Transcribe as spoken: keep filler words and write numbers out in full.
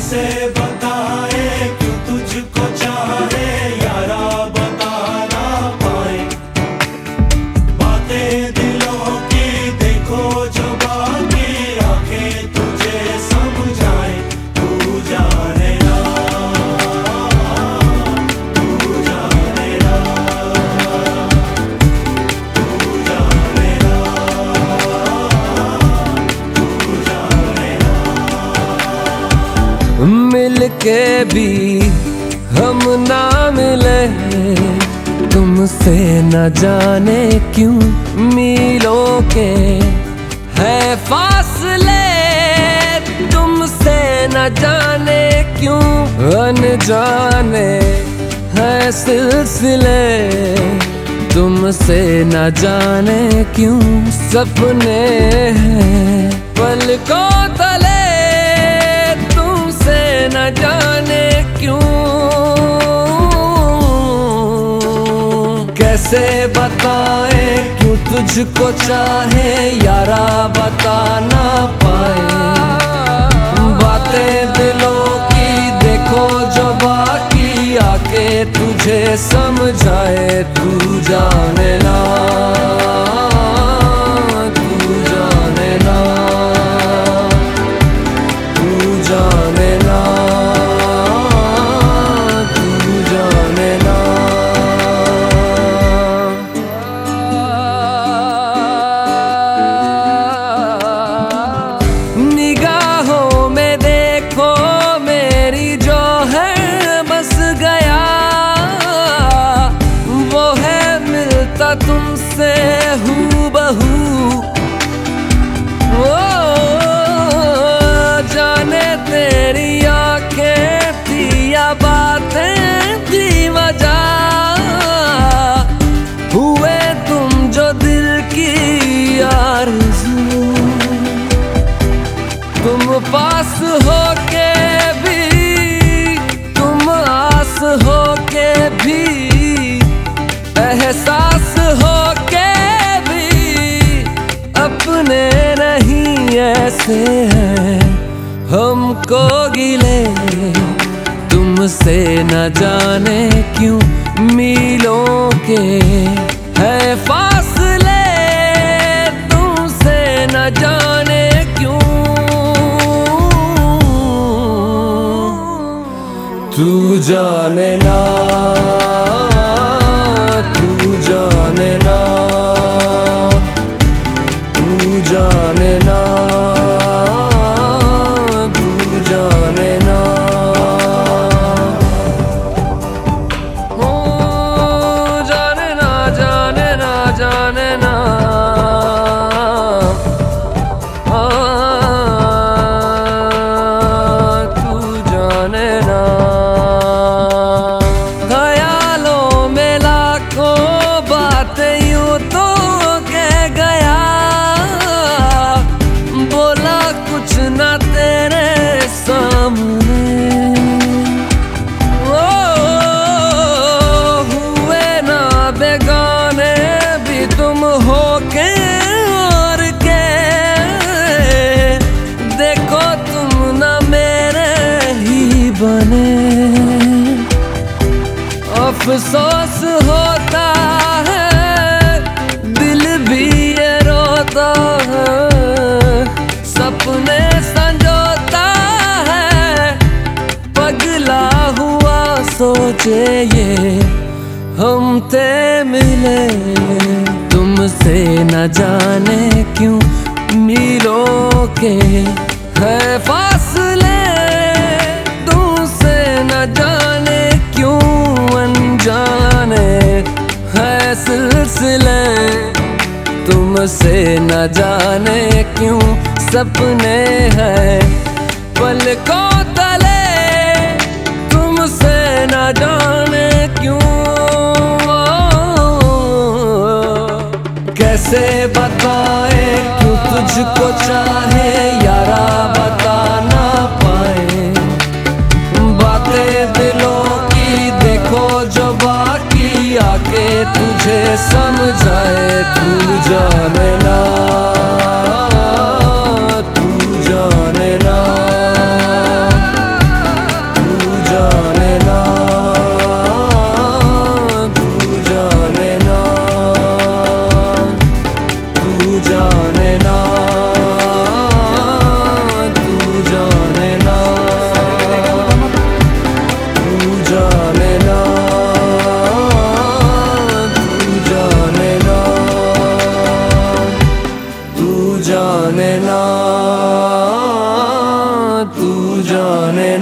कैसे बताए क्यों तुझको चाहे यारा, बता ना पाए बातें दिलों की, देखो जो बाकी आंखें तुझे समझाए। तू जाने ना, तू जाने ना, तू जाने ना, तू जाने ना। मिल के भी हम ना मिले, तुमसे न जाने क्यों मीलों के है फासले, तुमसे न जाने क्यों अनजाने है सिलसिले, तुमसे न जाने क्यों सपने हैं पलकों तले, तुमसे न जाने क्यों। कैसे बताए क्यों तुझको चाहे यारा, बता ना पाए बातें दिलों की, देखो जो बाकी आके तुझे समझाए। तू जाने ना, तू जाने ना, तू जाने ना, तू जाने ना। निगाहों में देखो मेरी जो है बस गया, वो है मिलता तुमसे हूबहू। ओ जाने तेरी आंखें थी या बातें थी वजह, हुए तुम जो दिल की आरज़ू, तुम पास होके भी, तुम आस होके भी, एहसास होके भी अपने नहीं ऐसे हैं हमको गिले, तुमसे न जाने क्यों मीलों के है फासले, तुमसे न जाने क्यों। तू जाने ना, तू जाने ना, तू जाने ना, तू जाने ना। ओ जाने ना, जाने ना, जाने ना, आ, तू जाने ना। ख्यालों में लाखों बातें यूं तो कह गया, बोला कुछ ना तेरे सामने, ओ हुए ना बेगाने भी तुम हो के और के, देखो तुम ना मेरे ही बने। अफसोस होता है दिल भी ये रोता है, सपने संजोता है पगला हुआ सोचे ये हम ते मिले, तुमसे न जाने क्यों मीलों के है फासले, तुमसे न जाने क्यों अनजाने है सिलसिले, तुमसे न जाने क्यों सपने हैं पलकों तले, तुमसे न जाने क्यों। कैसे बताए क्यों तुझको चाहे यारा, बता ना पाए बातें दिलों की, देखो जो बाकी आके तुझे समझाए। तू जाने ना, तू जाने ना, जाने